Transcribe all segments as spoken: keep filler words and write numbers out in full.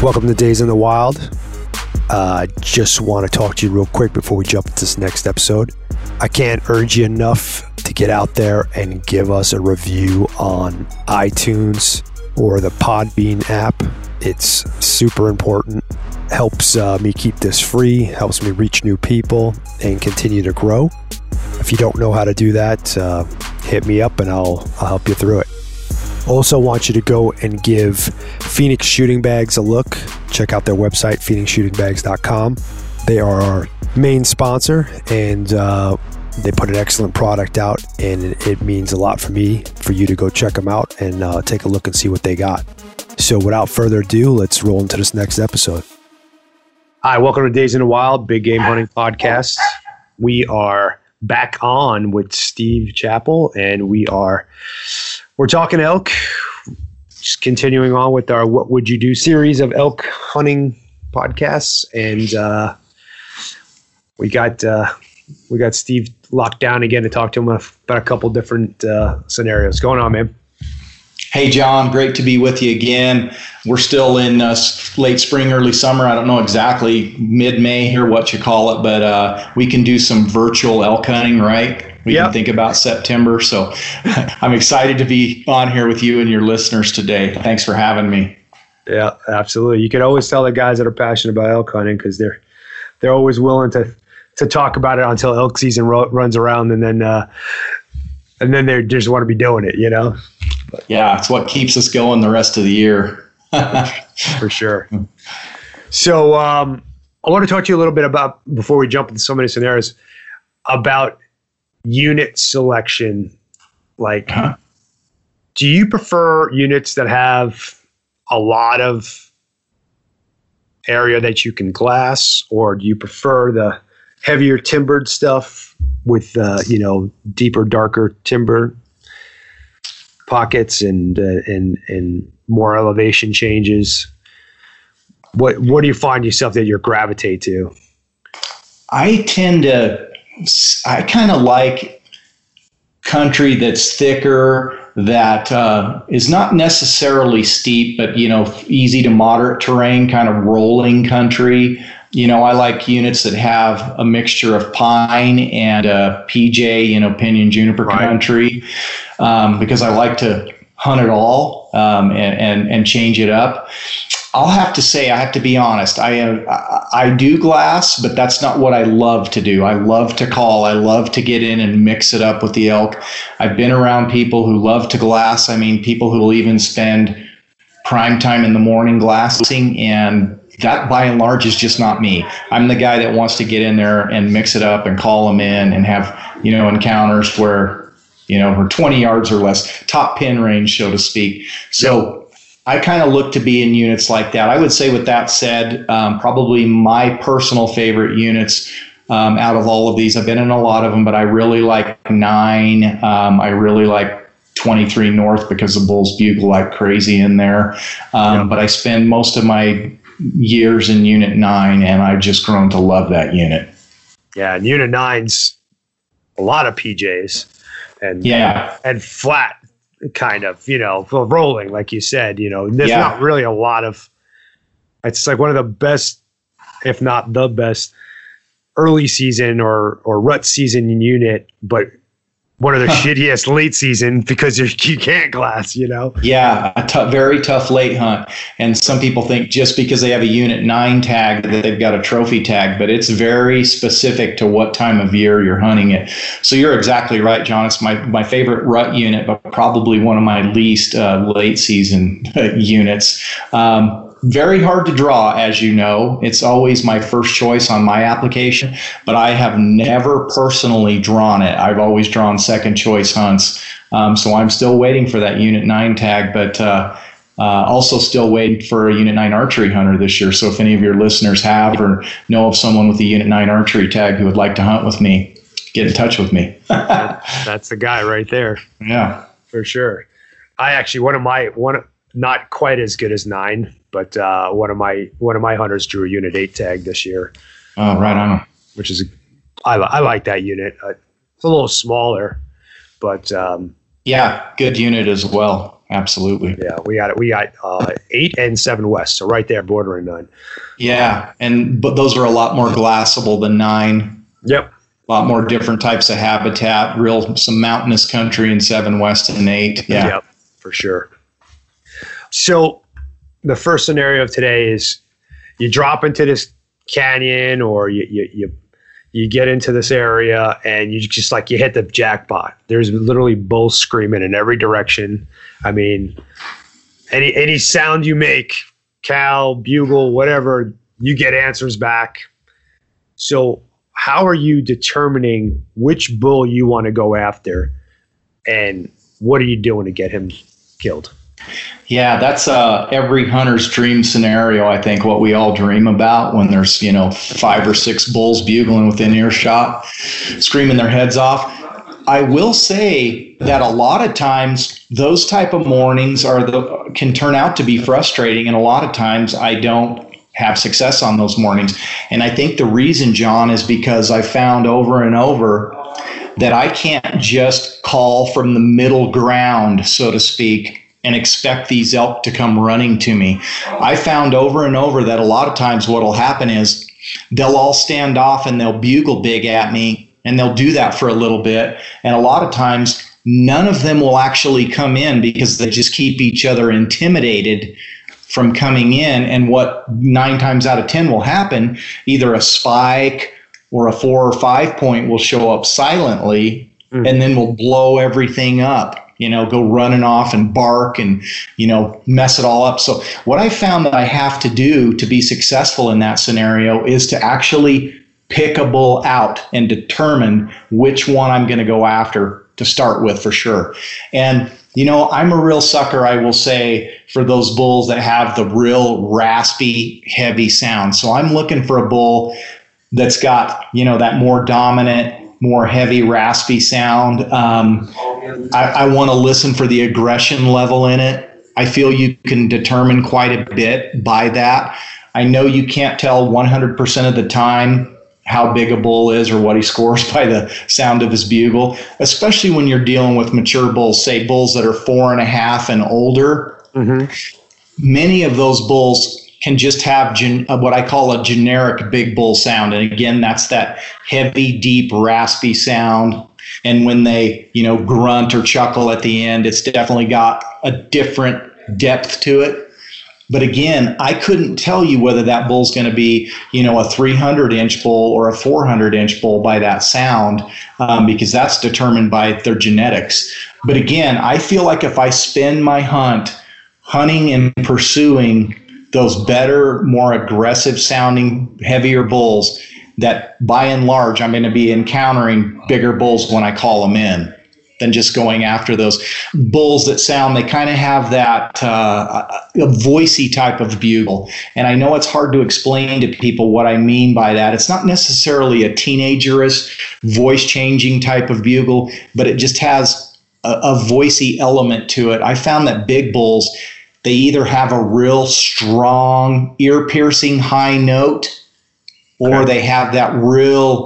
Welcome to Days in the Wild. I uh, just want to talk to you real quick before we jump into this next episode. I can't urge you enough to get out there and give us a review on iTunes or the Podbean app. It's super important. Helps uh, me keep this free, helps me reach new people and continue to grow. If you don't know how to do that, uh, hit me up and I'll, I'll help you through it. Also want you to go and give Phoenix Shooting Bags a look. Check out their website, phoenix shooting bags dot com. They are our main sponsor, and uh, they put an excellent product out, and it, it means a lot for me for you to go check them out and uh, take a look and see what they got. So without further ado, let's roll into this next episode. Hi, welcome to Days in the Wild, Big Game Hunting Podcast. We are back on with Steve Chappell, and we are we're talking elk. Just continuing on with our What Would You Do series of elk hunting podcasts, and uh, we got uh, we got Steve locked down again to talk to him about a couple different uh, scenarios. Going on, man? Hey, John, great to be with you again. We're still in uh, late spring, early summer. I don't know exactly mid-May here what you call it, but uh, we can do some virtual elk hunting, right? We yep. can think about September. So I'm excited to be on here with you and your listeners today. Thanks for having me. Yeah, absolutely. You can always tell the guys that are passionate about elk hunting because they're they're always willing to to talk about it until elk season ro- runs around, and then uh, and then they just want to be doing it, you know. But, yeah, it's what keeps us going the rest of the year. For sure. So um, I want to talk to you a little bit about, before we jump into so many scenarios, about unit selection. Like, huh? Do you prefer units that have a lot of area that you can glass, or do you prefer the heavier timbered stuff with, uh, you know, deeper, darker timber pockets and uh, and and more elevation changes? What what do you find yourself that you gravitate to? I tend to, I kind of like country that's thicker, that uh, is not necessarily steep, but, you know, easy to moderate terrain, kind of rolling country. You know, I like units that have a mixture of pine and uh, P J, you know, pinyon juniper right. country, um, because I like to hunt it all um, and, and and change it up. I'll have to say, I have to be honest. I am, I, I do glass, but that's not what I love to do. I love to call. I love to get in and mix it up with the elk. I've been around people who love to glass. I mean, people who will even spend prime time in the morning glassing, and that by and large is just not me. I'm the guy that wants to get in there and mix it up and call them in and have, you know, encounters where, you know, we're twenty yards or less, top pin range, so to speak. So I kind of look to be in units like that. I would say, with that said, um, probably my personal favorite units um, out of all of these, I've been in a lot of them, but I really like nine. Um, I really like twenty-three North because the bulls bugle like crazy in there. Um, yeah. But I spend most of my years in Unit nine, and I've just grown to love that unit. Yeah, and Unit nine's a lot of P Js and yeah, and flat kind of, you know, rolling, like you said. You know, there's yeah. not really a lot of. It's like one of the best, if not the best, early season or or rut season unit, but one of the shittiest late season because you you can't glass, you know? Yeah, a t- very tough late hunt. And some people think just because they have a Unit nine tag that they've got a trophy tag, but it's very specific to what time of year you're hunting it. So you're exactly right, John. It's my, my favorite rut unit, but probably one of my least uh, late season units. Um, Very hard to draw, as you know. It's always my first choice on my application, but I have never personally drawn it. I've always drawn second choice hunts. Um, so I'm still waiting for that Unit nine tag, but uh, uh, also still waiting for a Unit nine archery hunter this year. So if any of your listeners have or know of someone with a Unit nine archery tag who would like to hunt with me, get in touch with me. That's the guy right there. Yeah, for sure. I actually, one of my, one not quite as good as nine, but uh, one of my one of my hunters drew a Unit eight tag this year. Oh, right on. Which is, I, I like that unit. Uh, it's a little smaller, but um, yeah, good unit as well. absolutely. Yeah, we got it. We got uh, eight and seven west, so right there, bordering nine. Yeah, and but those are a lot more glassable than nine. Yep. A lot more different types of habitat, real some mountainous country in seven west and eight. Yeah, yep, for sure. So the first scenario of today is you drop into this canyon, or you you you, you get into this area, and you just like you hit the jackpot. There's literally bulls screaming in every direction. I mean, any any sound you make, cow, bugle, whatever, you get answers back. So how are you determining which bull you want to go after, and what are you doing to get him killed? Yeah, that's uh, every hunter's dream scenario, I think, what we all dream about when there's, you know, five or six bulls bugling within earshot, screaming their heads off. I will say that a lot of times those type of mornings are the can turn out to be frustrating, and a lot of times I don't have success on those mornings. And I think the reason, John, is because I found over and over that I can't just call from the middle ground, so to speak, and expect these elk to come running to me. I found over and over that a lot of times what will happen is they'll all stand off and they'll bugle big at me, and they'll do that for a little bit. And a lot of times none of them will actually come in because they just keep each other intimidated from coming in. And what nine times out of ten will happen, either a spike or a four or five point will show up silently, mm. and then will blow everything up. You know, go running off and bark and, you know, mess it all up. So what I found that I have to do to be successful in that scenario is to actually pick a bull out and determine which one I'm going to go after to start with for sure. And, you know, I'm a real sucker, I will say, for those bulls that have the real raspy, heavy sound. So I'm looking for a bull that's got, you know, that more dominant, more heavy, raspy sound. Um, I, I want to listen for the aggression level in it. I feel you can determine quite a bit by that. I know you can't tell one hundred percent of the time how big a bull is or what he scores by the sound of his bugle, especially when you're dealing with mature bulls, say bulls that are four and a half and older. Mm-hmm. Many of those bulls can just have gen- what I call a generic big bull sound. And again, that's that heavy, deep, raspy sound. And when they, you know, grunt or chuckle at the end, it's definitely got a different depth to it. But again, I couldn't tell you whether that bull's going to be, you know, a three hundred inch bull or a four hundred inch bull by that sound, um, because that's determined by their genetics. But again, I feel like if I spend my hunt hunting and pursuing those better, more aggressive sounding, heavier bulls, that by and large, I'm going to be encountering bigger bulls when I call them in than just going after those bulls that sound, they kind of have that uh, a voicey type of bugle. And I know it's hard to explain to people what I mean by that. It's not necessarily a teenagerish, voice-changing type of bugle, but it just has a, a voicey element to it. I found that big bulls, they either have a real strong, ear-piercing high note, or they have that real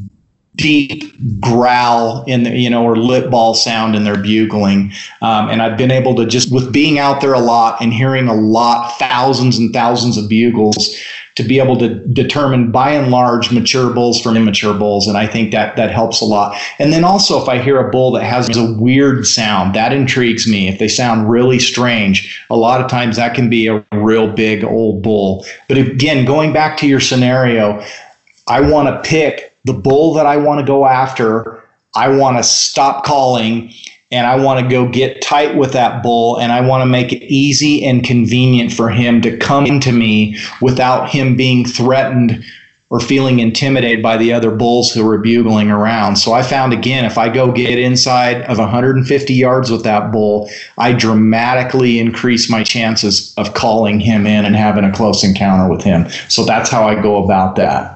deep growl in the, you know, or lip ball sound in their bugling. Um, and I've been able to just, with being out there a lot and hearing a lot, thousands and thousands of bugles, to be able to determine by and large mature bulls from immature bulls. And I think that that helps a lot. And then also if I hear a bull that has a weird sound, that intrigues me. If they sound really strange, a lot of times that can be a real big old bull. But again, going back to your scenario, I want to pick the bull that I want to go after. I want to stop calling, and I want to go get tight with that bull, and I want to make it easy and convenient for him to come into me without him being threatened or feeling intimidated by the other bulls who are bugling around. So I found, again, if I go get inside of one hundred fifty yards with that bull, I dramatically increase my chances of calling him in and having a close encounter with him. So that's how I go about that.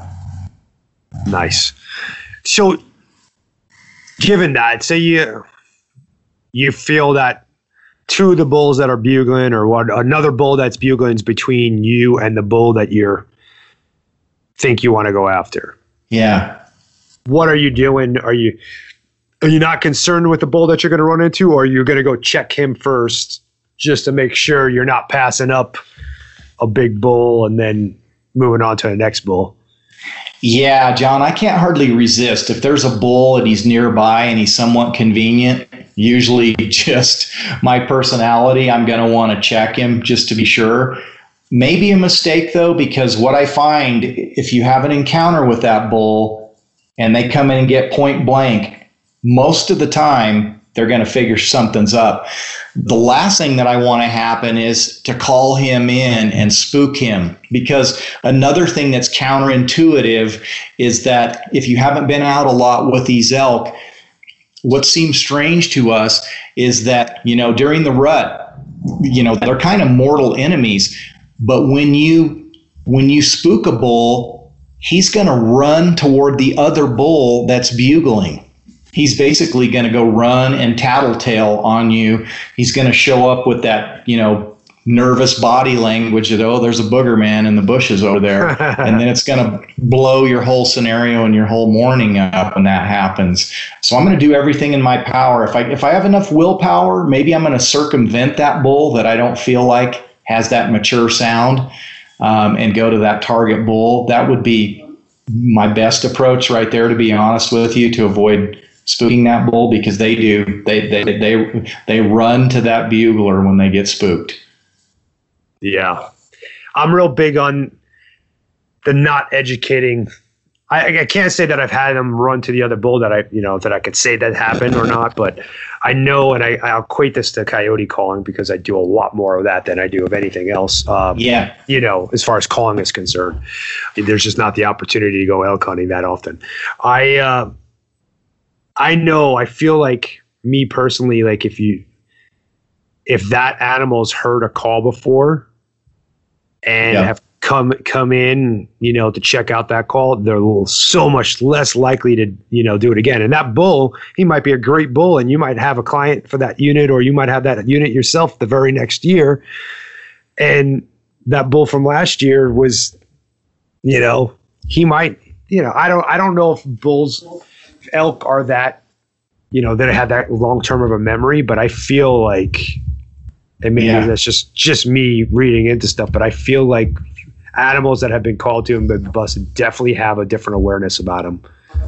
Nice. So, given that, say you you feel that two of the bulls that are bugling, or one, another bull that's bugling, is between you and the bull that you think you want to go after. Yeah. What are you doing? Are you are you not concerned with the bull that you're going to run into, or are you going to go check him first just to make sure you're not passing up a big bull and then moving on to the next bull. Yeah, John, I can't hardly resist. If there's a bull and he's nearby and he's somewhat convenient, usually just my personality, I'm going to want to check him just to be sure. Maybe a mistake, though, because what I find, if you have an encounter with that bull and they come in and get point blank, most of the time they're going to figure something's up. The last thing that I want to happen is to call him in and spook him, because another thing that's counterintuitive is that if you haven't been out a lot with these elk, what seems strange to us is that, you know, during the rut, you know, they're kind of mortal enemies. But when you when you spook a bull, he's going to run toward the other bull that's bugling. He's basically going to go run and tattletale on you. He's going to show up with that, you know, nervous body language that, oh, there's a booger man in the bushes over there. And then it's going to blow your whole scenario and your whole morning up when that happens. So I'm going to do everything in my power. If I if I have enough willpower, maybe I'm going to circumvent that bull that I don't feel like has that mature sound, um, and go to that target bull. That would be my best approach right there, to be honest with you, to avoid spooking that bull, because they do. They they they they run to that bugler when they get spooked. Yeah. I'm real big on the not educating. I, I can't say that I've had them run to the other bull that I, you know, that I could say that happened or not, but I know, and I, I equate this to coyote calling because I do a lot more of that than I do of anything else. Um, yeah. You know, as far as calling is concerned, there's just not the opportunity to go elk hunting that often. I, uh, I know, I feel like me personally, like if you, if that animal's heard a call before and yeah. have come come in, you know, to check out that call, they're so much less likely to, you know, do it again. And that bull, he might be a great bull, and you might have a client for that unit, or you might have that unit yourself the very next year. And that bull from last year was, you know, he might, you know, I don't I don't know if bulls, if elk are that, you know, that have that long term of a memory, but I feel like, and maybe yeah. that's just just me reading into stuff, but I feel like animals that have been called to and been busted definitely have a different awareness about them.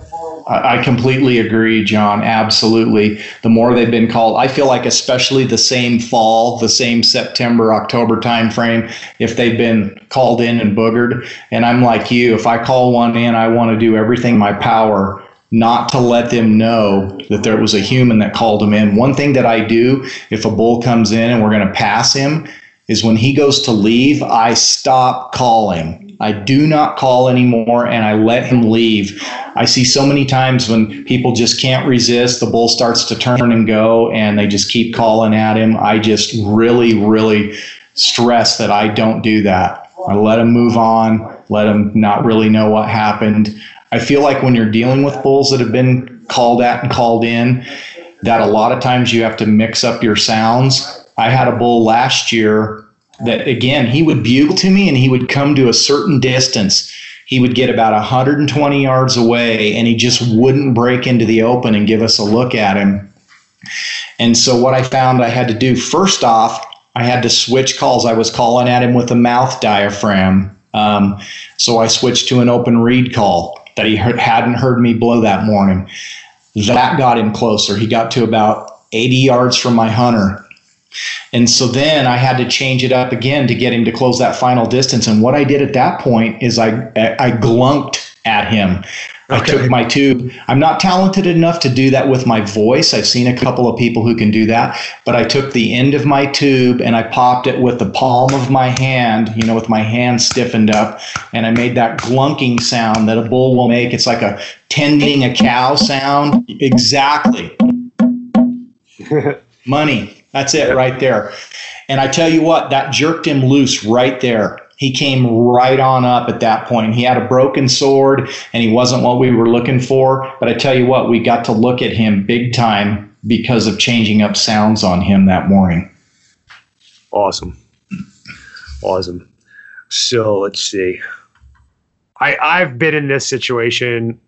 I completely agree, John. Absolutely. The more they've been called, I feel like especially the same fall, the same September, October timeframe, if they've been called in and boogered. And I'm like you, if I call one in, I want to do everything in my power not to let them know that there was a human that called them in. One thing that I do if a bull comes in and we're going to pass him is when he goes to leave, I stop calling. I do not call anymore, and I let him leave. I see so many times when people just can't resist, the bull starts to turn and go, and they just keep calling at him. I just really, really stress that I don't do that. I let him move on, let him not really know what happened. I feel like when you're dealing with bulls that have been called at and called in, that a lot of times you have to mix up your sounds. I had a bull last year that, again, he would bugle to me and he would come to a certain distance. He would get about one hundred twenty yards away and he just wouldn't break into the open and give us a look at him. And so what I found I had to do, first off, I had to switch calls. I was calling at him with a mouth diaphragm. Um, so I switched to an open reed call that he heard, hadn't heard me blow that morning. That got him closer. He got to about eighty yards from my hunter. And so then I had to change it up again to get him to close that final distance. And what I did at that point is I I glunked at him. I okay. took my tube. I'm not talented enough to do that with my voice. I've seen a couple of people who can do that. But I took the end of my tube and I popped it with the palm of my hand, you know, with my hand stiffened up. And I made that glunking sound that a bull will make. It's like a tending a cow sound. Exactly. Money. That's it right there. And I tell you what, that jerked him loose right there. He came right on up at that point. He had a broken sword and he wasn't what we were looking for. But I tell you what, we got to look at him big time because of changing up sounds on him that morning. Awesome. Awesome. So let's see. I, I've been in this situation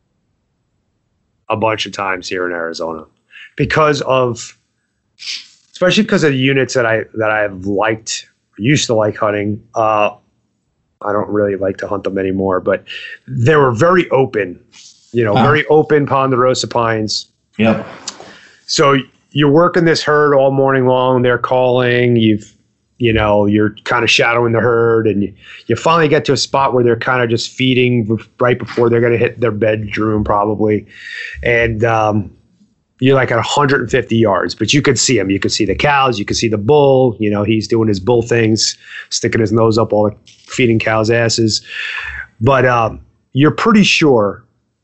a bunch of times here in Arizona because of especially because of the units that I that I've liked, used to like hunting. Uh, I don't really like to hunt them anymore, but they were very open, you know, wow. very open Ponderosa pines. Yep. So you're working this herd all morning long. They're calling. You've, you know, you're kind of shadowing the herd, and you, you finally get to a spot where they're kind of just feeding right before they're going to hit their bedroom, probably, and um, you're like at one hundred fifty yards, but you could see them. You could see the cows. You could see the bull. You know, he's doing his bull things, sticking his nose up all the feeding cows' asses. But um, you're pretty sure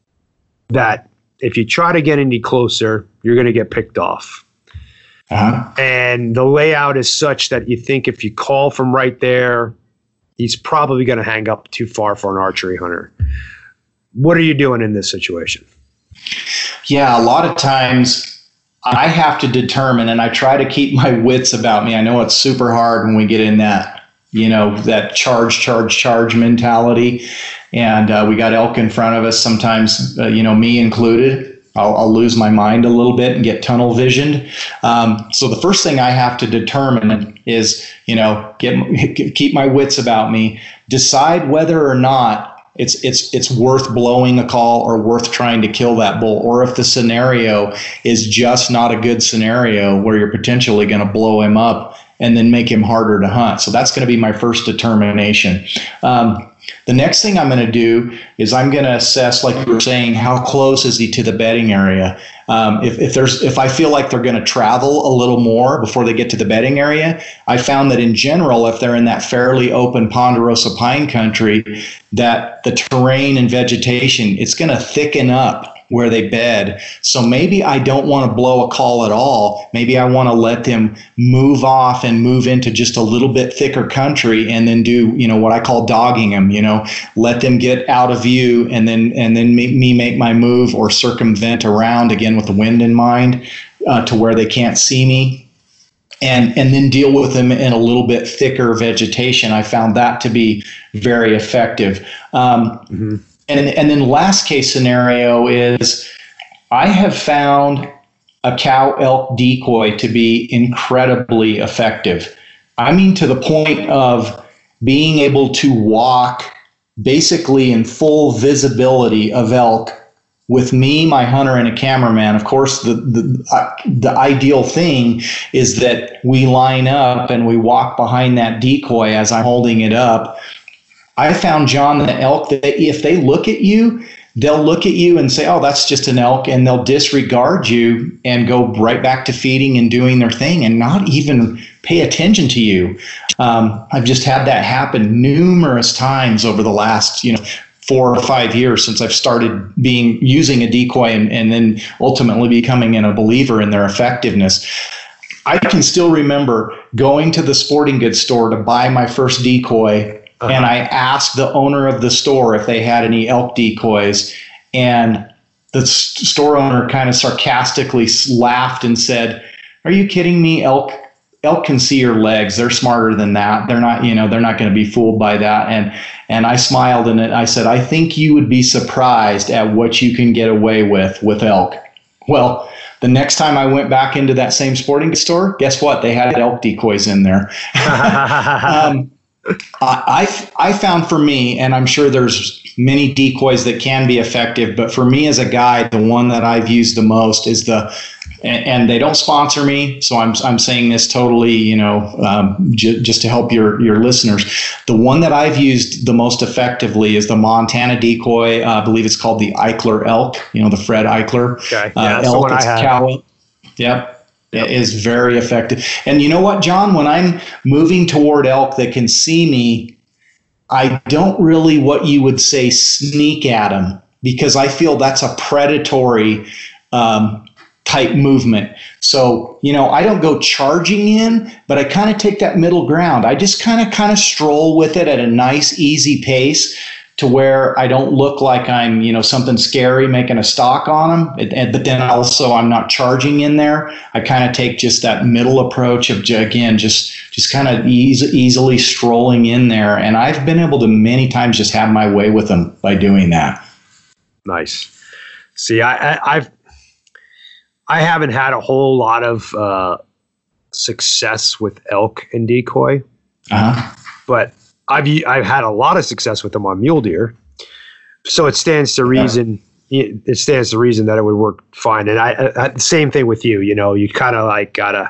that if you try to get any closer, you're going to get picked off. Uh-huh. And the layout is such that you think if you call from right there, he's probably going to hang up too far for an archery hunter. What are you doing in this situation? Yeah, a lot of times I have to determine, and I try to keep my wits about me. I know it's super hard when we get in that, you know, that charge, charge, charge mentality. And uh, we got elk in front of us sometimes, uh, you know, me included. I'll, I'll lose my mind a little bit and get tunnel visioned. Um, so the first thing I have to determine is, you know, get keep my wits about me, decide whether or not It's it's it's worth blowing a call or worth trying to kill that bull, or if the scenario is just not a good scenario where you're potentially going to blow him up and then make him harder to hunt. So that's going to be my first determination. Um, the next thing I'm going to do is I'm going to assess, like you were saying, how close is he to the bedding area? Um, if, if there's if I feel like they're going to travel a little more before they get to the bedding area, I found that in general, if they're in that fairly open Ponderosa pine country, that the terrain and vegetation, it's going to thicken up where they bed. So maybe I don't want to blow a call at all. Maybe I want to let them move off and move into just a little bit thicker country, and then do, you know, what I call dogging them, you know, let them get out of view, and then and then me, me make my move or circumvent around, again with the wind in mind, uh, to where they can't see me, and and then deal with them in a little bit thicker vegetation. I found that to be very effective. Um, mm-hmm. And, and then last case scenario is I have found a cow elk decoy to be incredibly effective. I mean, to the point of being able to walk basically in full visibility of elk with me, my hunter, and a cameraman. Of course, the the, uh, the ideal thing is that we line up and we walk behind that decoy as I'm holding it up. I found, John, that elk, that if they look at you, they'll look at you and say, oh, that's just an elk, and they'll disregard you and go right back to feeding and doing their thing and not even pay attention to you. Um, I've just had that happen numerous times over the last, you know, four or five years since I've started being using a decoy and, and then ultimately becoming a believer in their effectiveness. I can still remember going to the sporting goods store to buy my first decoy. Uh-huh. And I asked the owner of the store if they had any elk decoys, and the s- store owner kind of sarcastically laughed and said, "Are you kidding me? Elk, elk can see your legs. They're smarter than that. They're not, you know, they're not going to be fooled by that." And and I smiled and I said, "I think you would be surprised at what you can get away with with elk." Well, the next time I went back into that same sporting goods store, guess what? They had elk decoys in there. um, I, I found for me, and I'm sure there's many decoys that can be effective, but for me as a guide, the one that I've used the most is the, and, and they don't sponsor me, so I'm I'm saying this totally, you know, um, j- just to help your your listeners. The one that I've used the most effectively is the Montana decoy. Uh, I believe it's called the Eichler elk. You know, the Fred Eichler. Okay, yeah, uh, that's elk. the one I It's have. cow. Yep. It is very effective. And you know what, John? When I'm moving toward elk that can see me, I don't really, what you would say, sneak at them, because I feel that's a predatory um, type movement. So, you know, I don't go charging in, but I kind of take that middle ground. I just kind of kind of stroll with it at a nice, easy pace, to where I don't look like I'm, you know, something scary making a stalk on them. It, and, but then also I'm not charging in there. I kind of take just that middle approach of, again, just just kind of ease, easily strolling in there. And I've been able to many times just have my way with them by doing that. Nice. See, I, I I've I haven't had a whole lot of uh, success with elk and decoy, uh-huh. but I've I've had a lot of success with them on mule deer. So it stands to reason. Yeah. It stands to reason that it would work fine. And I, I same thing with you. You know, you kind of like gotta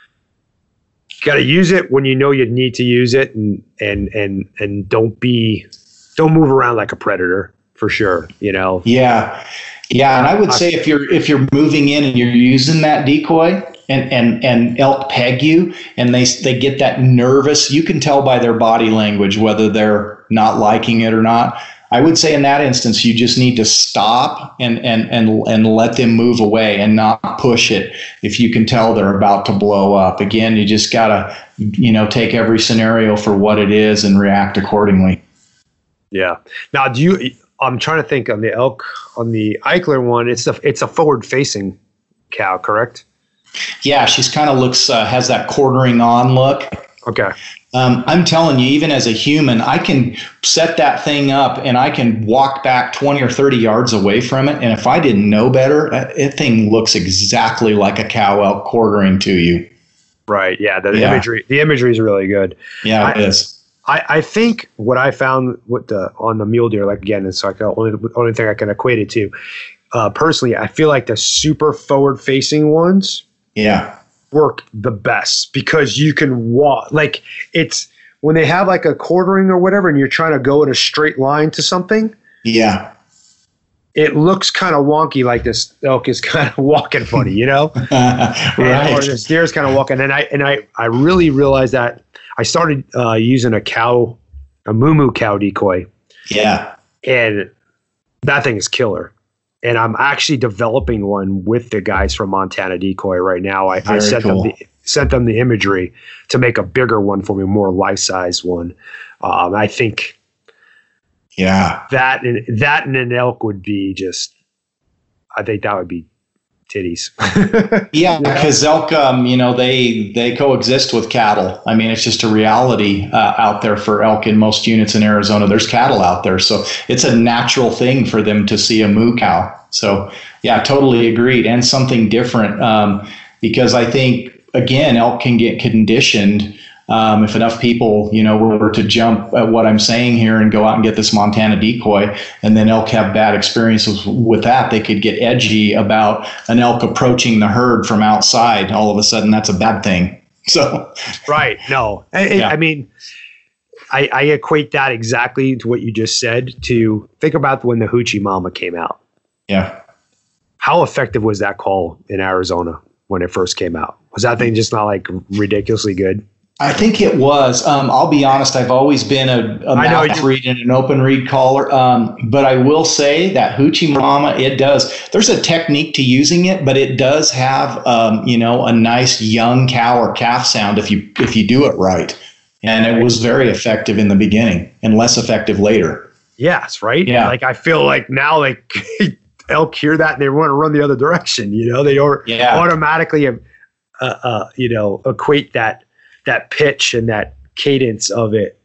gotta use it when you know you need to use it, and and and and don't be don't move around like a predator for sure. You know. Yeah, yeah. And I would say if you're if you're moving in and you're using that decoy, and and and elk peg you, and they they get that nervous. You can tell by their body language whether they're not liking it or not. I would say in that instance, you just need to stop and, and, and, and let them move away and not push it if you can tell they're about to blow up. Again, you just got to, you know, take every scenario for what it is and react accordingly. Yeah. Now, do you, I'm trying to think on the elk, on the Eichler one, it's a, it's a forward facing cow, correct? Yeah. She's kind of looks, uh, has that quartering on look. Okay. Um, I'm telling you, even as a human, I can set that thing up and I can walk back twenty or thirty yards away from it. And if I didn't know better, that, that thing looks exactly like a cow elk quartering to you. Right. Yeah. The yeah. imagery, the imagery is really good. Yeah, it I, is. I, I think what I found with the, on the mule deer, like again, it's like the only, the only thing I can equate it to. Uh, personally, I feel like the super forward facing ones. Yeah. Work the best because you can walk like it's when they have like a quartering or whatever and you're trying to go in a straight line to something. Yeah. It looks kind of wonky, like this elk is kind of walking funny, you know? Right. And, or this deer is kind of walking. And I and I, I really realized that I started uh, using a cow, a moo cow decoy. Yeah. And that thing is killer. And I'm actually developing one with the guys from Montana Decoy right now. I, I sent cool. them the sent them the imagery to make a bigger one for me, a more life size one. Um, I think, yeah, that and that and an elk would be just. I think that would be titties. Yeah, because elk, um, you know, they they coexist with cattle. I mean, it's just a reality uh, out there for elk in most units in Arizona. There's cattle out there, so it's a natural thing for them to see a moo cow. So, yeah, totally agreed. And something different um, because I think, again, elk can get conditioned um, if enough people, you know, were to jump at what I'm saying here and go out and get this Montana decoy, and then elk have bad experiences with that. They could get edgy about an elk approaching the herd from outside. All of a sudden, that's a bad thing. So, right. No, I, yeah. I mean, I, I equate that exactly to what you just said. To think about when the Hoochie Mama came out. Yeah. How effective was that call in Arizona when it first came out? Was that thing just not like ridiculously good? I think it was. Um, I'll be honest. I've always been a, a mouth read and an open read caller. Um, but I will say that Hoochie Mama, it does. There's a technique to using it, but it does have, um, you know, a nice young cow or calf sound if you if you do it right. And it was very effective in the beginning and less effective later. Yes, right. Yeah. Like I feel like now, like elk hear that and they want to run the other direction. You know, they are yeah. automatically, uh, uh, you know, equate that. that pitch and that cadence of it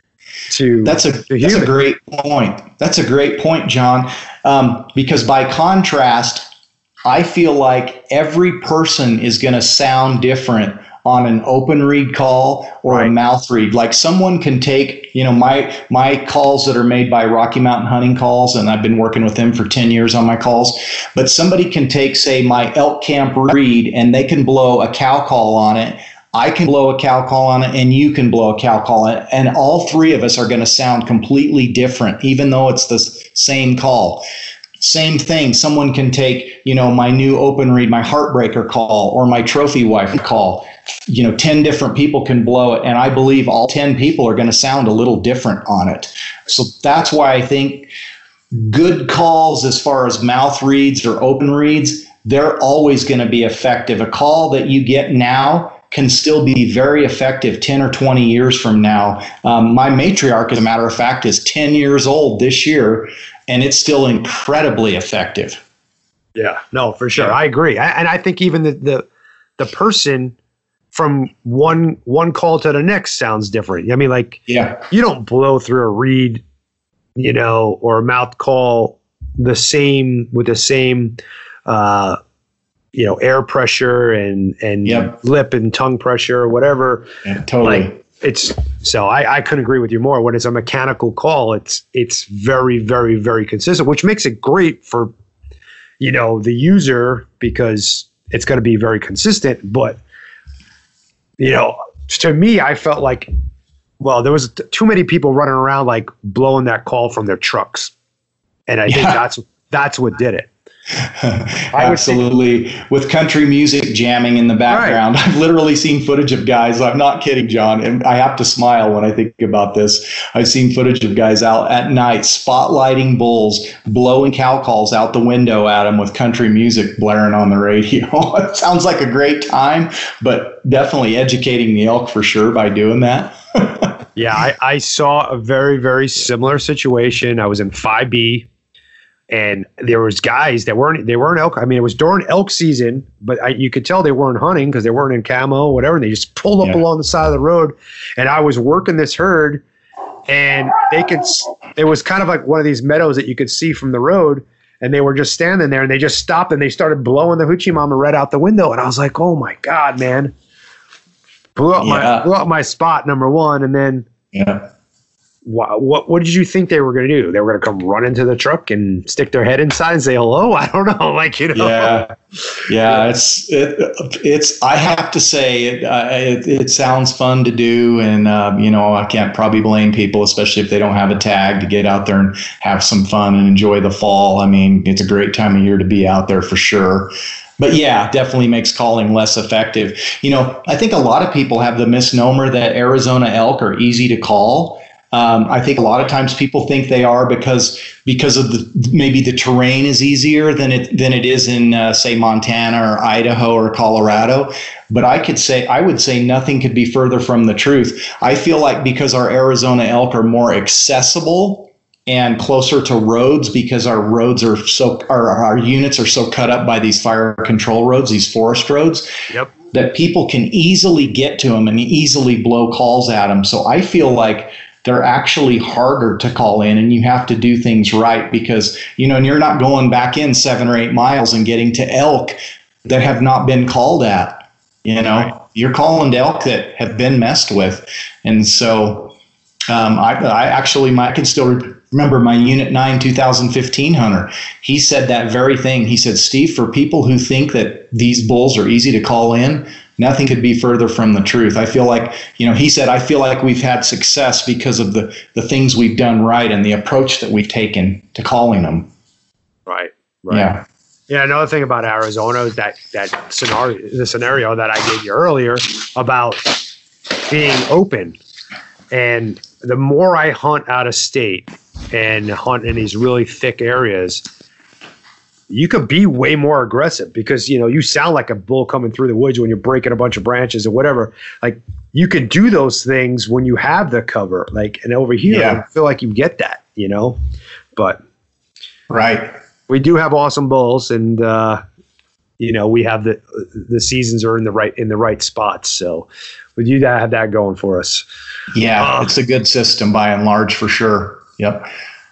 to that's a to that's a great point. That's a great point, John. Um, because by contrast, I feel like every person is going to sound different on an open read call or right. a mouth read. Like someone can take, you know, my my calls that are made by Rocky Mountain Hunting Calls, and I've been working with them for ten years on my calls. But somebody can take, say, my elk camp read, and they can blow a cow call on it. I can blow a cow call on it, and you can blow a cow call on it. And all three of us are going to sound completely different, even though it's the same call. Same thing. Someone can take, you know, my new open read, my Heartbreaker call, or my Trophy Wife call. You know, ten different people can blow it, and I believe all ten people are going to sound a little different on it. So that's why I think good calls as far as mouth reads or open reads, they're always going to be effective. A call that you get now can still be very effective ten or twenty years from now. Um, my matriarch, as a matter of fact, is ten years old this year, and it's still incredibly effective. Yeah, no, for sure. I agree. I, and I think even the, the the person from one one call to the next sounds different. I mean, like, yeah, you don't blow through a read, you know, or a mouth call the same with the same, uh, you know, air pressure and, and yep. lip and tongue pressure or whatever. Yeah, totally. Like, it's so I, I couldn't agree with you more. When it's a mechanical call, it's it's very, very, very consistent, which makes it great for, you know, the user because it's going to be very consistent. But, you know, to me, I felt like, well, there was t- too many people running around like blowing that call from their trucks. And I yeah. think that's that's what did it. Absolutely. With country music jamming in the background. Right. I've literally seen footage of guys. I'm not kidding, John. And I have to smile when I think about this. I've seen footage of guys out at night spotlighting bulls, blowing cow calls out the window at them with country music blaring on the radio. It sounds like a great time, but definitely educating the elk for sure by doing that. Yeah, I, I saw a very, very similar situation. I was in five B. And there was guys that weren't, they weren't elk. I mean, it was during elk season, but I, you could tell they weren't hunting because they weren't in camo, whatever. And they just pulled up yeah. along the side of the road. And I was working this herd and they could, it was kind of like one of these meadows that you could see from the road. And they were just standing there and they just stopped and they started blowing the hoochie mama right out the window. And I was like, oh my God, man. Blew up, yeah. my, blew up my spot, number one. And then, yeah. What, what what did you think they were going to do? They were going to come run into the truck and stick their head inside and say hello? I don't know. Like, you know. Yeah, yeah. It's it, it's. I have to say, it, uh, it it sounds fun to do, and uh, you know, I can't probably blame people, especially if they don't have a tag, to get out there and have some fun and enjoy the fall. I mean, it's a great time of year to be out there for sure. But yeah, definitely makes calling less effective. You know, I think a lot of people have the misnomer that Arizona elk are easy to call. Um, I think a lot of times people think they are because because of the maybe the terrain is easier than it than it is in uh, say Montana or Idaho or Colorado. But I could say I would say nothing could be further from the truth. I feel like because our Arizona elk are more accessible and closer to roads because our roads are so our, our units are so cut up by these fire control roads, these forest roads. Yep. That people can easily get to them and easily blow calls at them. So I feel like they're actually harder to call in and you have to do things right because, you know, and you're not going back in seven or eight miles and getting to elk that have not been called at, you know, right. You're calling to elk that have been messed with. And so um, I, I actually, my, I can still remember my Unit nine two thousand fifteen hunter. He said that very thing. He said, Steve, for people who think that these bulls are easy to call in, nothing could be further from the truth. I feel like, you know, he said, I feel like we've had success because of the, the things we've done right and the approach that we've taken to calling them. Right. Right. Yeah. Yeah. Another thing about Arizona is that, that scenario, the scenario that I gave you earlier about being open. And the more I hunt out of state and hunt in these really thick areas, you could be way more aggressive because, you know, you sound like a bull coming through the woods when you're breaking a bunch of branches or whatever. Like you can do those things when you have the cover, like, and over here, yeah. I feel like you get that, you know, but right. We do have awesome bulls and, uh, you know, we have the, the seasons are in the right, in the right spots. So we do that, have that going for us. Yeah. Uh, it's a good system by and large for sure. Yep.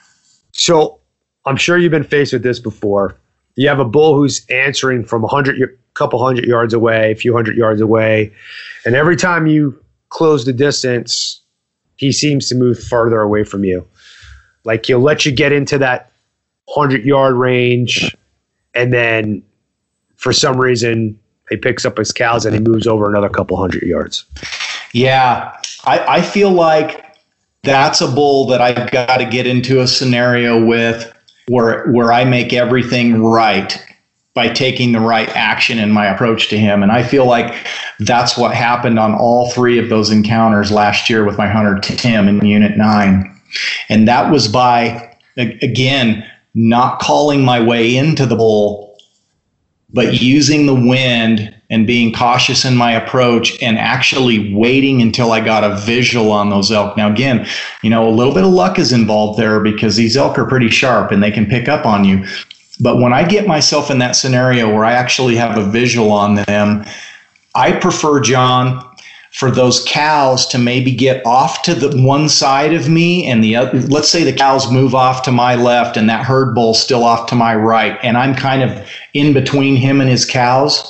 So I'm sure you've been faced with this before. You have a bull who's answering from a hundred, couple hundred yards away, a few hundred yards away, and every time you close the distance, he seems to move further away from you. Like he'll let you get into that hundred yard range, and then for some reason he picks up his cows and he moves over another couple hundred yards. Yeah, I, I feel like that's a bull that I've got to get into a scenario with where where I make everything right by taking the right action in my approach to him. And I feel like that's what happened on all three of those encounters last year with my hunter Tim in Unit nine. And that was by, again, not calling my way into the bull, but using the wind and being cautious in my approach and actually waiting until I got a visual on those elk. Now, again, you know, a little bit of luck is involved there because these elk are pretty sharp and they can pick up on you. But when I get myself in that scenario where I actually have a visual on them, I prefer, John, for those cows to maybe get off to the one side of me and the other. Let's say the cows move off to my left and that herd bull's still off to my right, and I'm kind of in between him and his cows.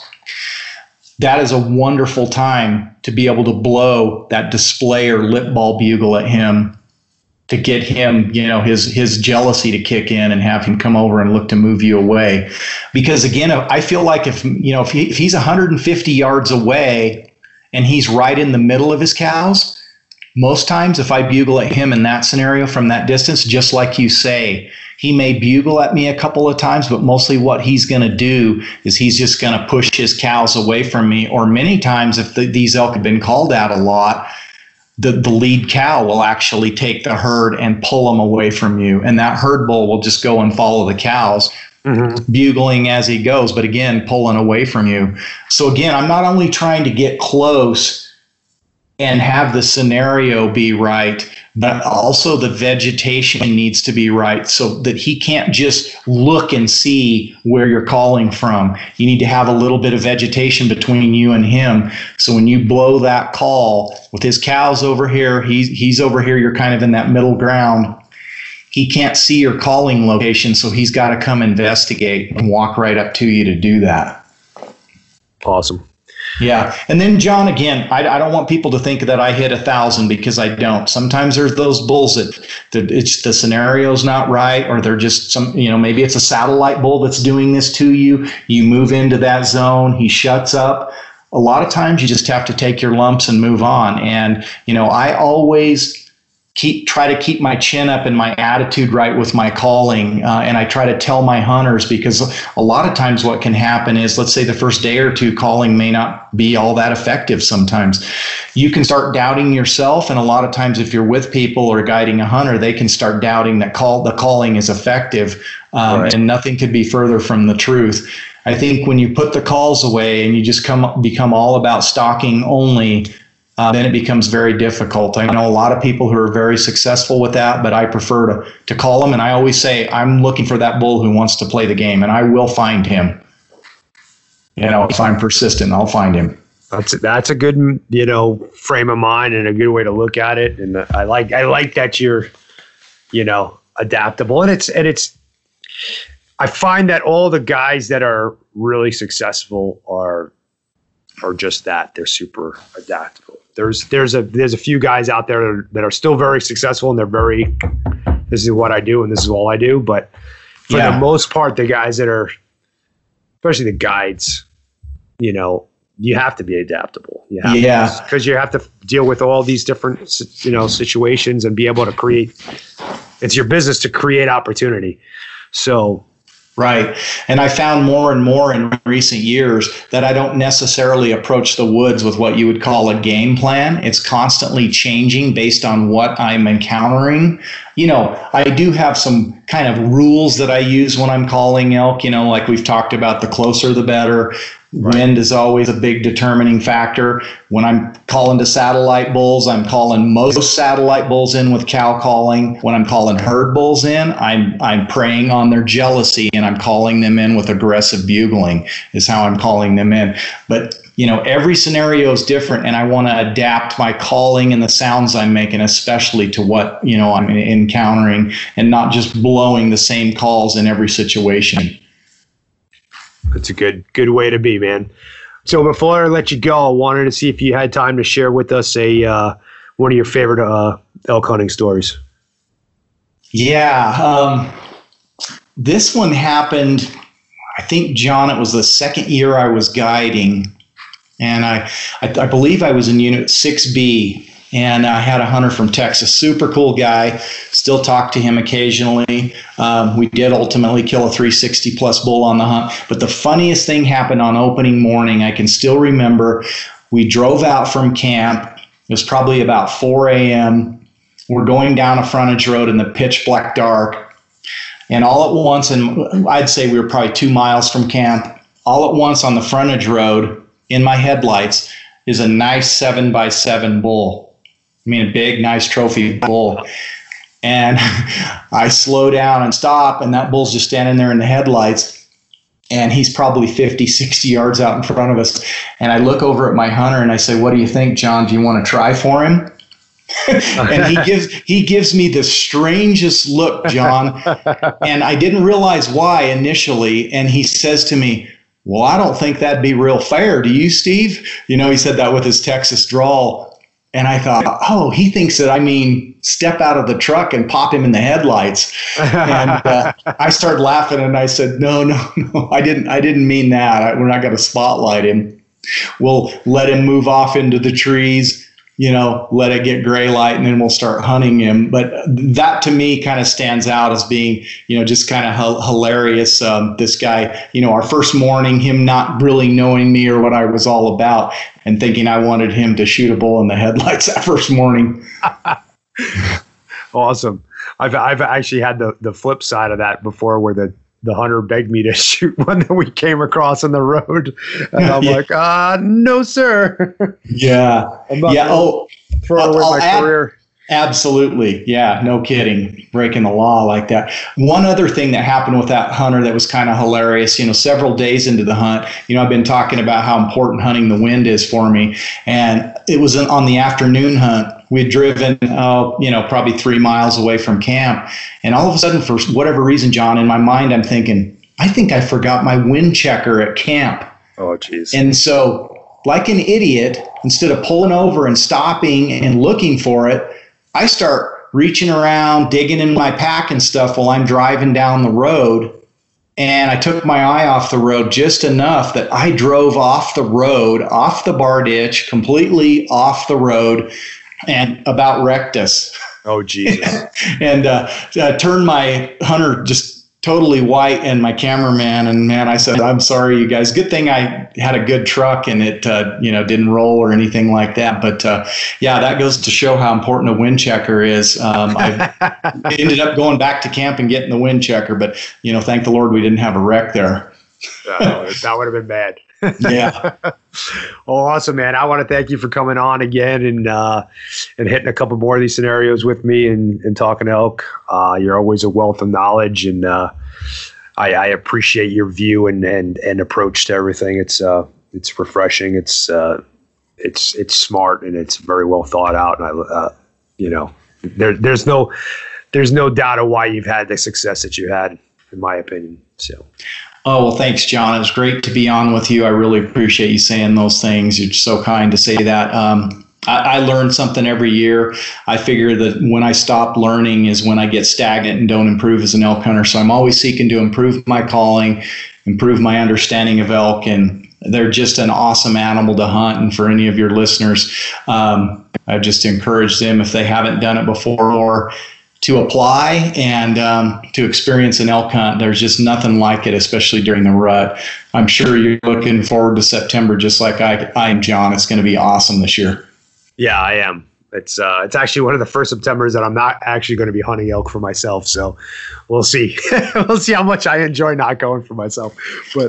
That is a wonderful time to be able to blow that display or lip ball bugle at him to get him, you know, his his jealousy to kick in and have him come over and look to move you away. Because again, I feel like if, you know, if, he, if he's one hundred fifty yards away and he's right in the middle of his cows, most times if I bugle at him in that scenario from that distance, just like you say, he may bugle at me a couple of times, but mostly what he's going to do is he's just going to push his cows away from me. Or many times if the, these elk have been called out a lot, the, the lead cow will actually take the herd and pull them away from you. And that herd bull will just go and follow the cows, mm-hmm. bugling as he goes, but again, pulling away from you. So again, I'm not only trying to get close and have the scenario be right, but also the vegetation needs to be right so that he can't just look and see where you're calling from. You need to have a little bit of vegetation between you and him. So when you blow that call with his cows over here, he's, he's over here, you're kind of in that middle ground. He can't see your calling location, so he's got to come investigate and walk right up to you to do that. Awesome. Yeah. And then, John, again, I, I don't want people to think that I hit a thousand, because I don't. Sometimes there's those bulls that, that it's the scenario's not right, or they're just some, you know, maybe it's a satellite bull that's doing this to you. You move into that zone, he shuts up. A lot of times you just have to take your lumps and move on. And, you know, I always keep try to keep my chin up and my attitude right with my calling. Uh, and I try to tell my hunters, because a lot of times what can happen is, let's say the first day or two calling may not be all that effective. Sometimes you can start doubting yourself. And a lot of times if you're with people or guiding a hunter, they can start doubting that call the calling is effective. Um, right. And nothing could be further from the truth. I think when you put the calls away and you just come become all about stalking only, Uh, then it becomes very difficult. I know a lot of people who are very successful with that, but I prefer to, to call them. And I always say, I'm looking for that bull who wants to play the game, and I will find him. You know, if I'm persistent, I'll find him. That's that's a good, you know, frame of mind and a good way to look at it. And I like I like that you're, you know, adaptable. And it's and it's. I find that all the guys that are really successful are are just that. They're super adaptable. There's there's a there's a few guys out there that are, that are still very successful, and they're very, this is what I do and this is all I do. But for yeah. the most part, the guys that are, especially the guides, you know, you have to be adaptable. You have yeah, because you have to deal with all these different, you know, situations and be able to create. It's your business to create opportunity. So. Right. And I found more and more in recent years that I don't necessarily approach the woods with what you would call a game plan. It's constantly changing based on what I'm encountering. You know, I do have some kind of rules that I use when I'm calling elk, you know, like we've talked about, the closer the better. Right. Wind is always a big determining factor. When I'm calling to satellite bulls, I'm calling most satellite bulls in with cow calling. When I'm calling herd bulls in, I'm I'm preying on their jealousy, and I'm calling them in with aggressive bugling is how I'm calling them in. But, you know, every scenario is different, and I want to adapt my calling and the sounds I'm making, especially to what, you know, I'm encountering, and not just blowing the same calls in every situation. It's a good good way to be, man. So before I let you go, I wanted to see if you had time to share with us a uh, one of your favorite uh, elk hunting stories. Yeah, um, this one happened, I think, John, it was the second year I was guiding, and I, I, I believe I was in Unit six B, and I had a hunter from Texas, super cool guy, still talk to him occasionally. Um, we did ultimately kill a three sixty plus bull on the hunt. But the funniest thing happened on opening morning. I can still remember, we drove out from camp. It was probably about four a.m. We're going down a frontage road in the pitch black dark. And all at once, and I'd say we were probably two miles from camp, all at once on the frontage road in my headlights is a nice seven by seven bull. I mean, a big, nice trophy bull. And I slow down and stop, and that bull's just standing there in the headlights. and he's probably fifty, sixty yards out in front of us. And I look over at my hunter and I say, what do you think, John? Do you want to try for him? And he gives he gives me the strangest look, John. And I didn't realize why initially. And he says to me, well, I don't think that'd be real fair. Do you, Steve? You know, he said that with his Texas drawl. And I thought, oh, he thinks that I mean step out of the truck and pop him in the headlights. And uh, I started laughing, and I said, no, no, no, I didn't. I didn't mean that. I, we're not going to spotlight him. We'll let him move off into the trees. You know, let it get gray light, and then we'll start hunting him. But that to me kind of stands out as being, you know, just kind of h- hilarious. Um, this guy, you know, our first morning, him not really knowing me or what I was all about, and thinking I wanted him to shoot a bull in the headlights that first morning. Awesome. I've I've actually had the, the flip side of that before, where the, the hunter begged me to shoot one that we came across on the road. And I'm yeah. like, ah, no, sir. Yeah. I'm not yeah. Oh, throw away my add, career. Absolutely. Yeah. No kidding. Breaking the law like that. One other thing that happened with that hunter that was kind of hilarious, you know, several days into the hunt, you know, I've been talking about how important hunting the wind is for me. And it was on the afternoon hunt. We had driven, uh, you know, probably three miles away from camp. And all of a sudden, for whatever reason, John, in my mind, I'm thinking, I think I forgot my wind checker at camp. Oh, geez. And so, like an idiot, instead of pulling over and stopping and looking for it, I start reaching around, digging in my pack and stuff while I'm driving down the road. And I took my eye off the road just enough that I drove off the road, off the bar ditch, completely off the road, and about wrecked us. Oh, Jesus. and uh, uh, turned my hunter just totally white, and my cameraman. And man, I said, I'm sorry, you guys. Good thing I had a good truck and it, uh, you know, didn't roll or anything like that. But uh, yeah, that goes to show how important a wind checker is. Um, I ended up going back to camp and getting the wind checker, but you know, thank the Lord we didn't have a wreck there. uh, that would have been bad. Yeah. Well, awesome, man. I want to thank you for coming on again and uh, and hitting a couple more of these scenarios with me and, and talking elk. Uh, you're always a wealth of knowledge, and uh, I, I appreciate your view and, and, and approach to everything. It's uh, it's refreshing. It's uh, it's it's smart, and it's very well thought out. And I, uh, you know, there there's no there's no doubt of why you've had the success that you had, in my opinion. So. Oh, well, thanks, John. It was great to be on with you. I really appreciate you saying those things. You're so kind to say that. Um, I, I learn something every year. I figure that when I stop learning is when I get stagnant and don't improve as an elk hunter. So I'm always seeking to improve my calling, improve my understanding of elk, and they're just an awesome animal to hunt. And for any of your listeners, um, I just encourage them, if they haven't done it before, or to apply and um, to experience an elk hunt. There's just nothing like it, especially during the rut. I'm sure you're looking forward to September just like I, I am, John. It's going to be awesome this year. Yeah, I am. It's uh, it's actually one of the first Septembers that I'm not actually going to be hunting elk for myself. So we'll see. We'll see how much I enjoy not going for myself. But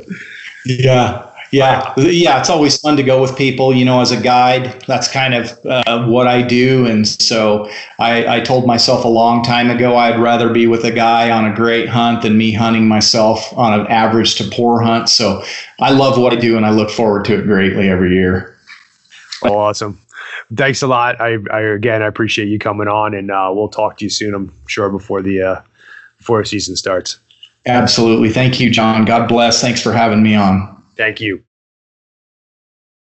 yeah. Yeah, yeah, it's always fun to go with people, you know, as a guide. That's kind of uh, what I do. And so I, I told myself a long time ago I'd rather be with a guy on a great hunt than me hunting myself on an average to poor hunt. So I love what I do, and I look forward to it greatly every year. Oh, awesome. Thanks a lot. I, I again, I appreciate you coming on, and uh, we'll talk to you soon, I'm sure, before the, uh, before the season starts. Absolutely. Thank you, John. God bless. Thanks for having me on. Thank you.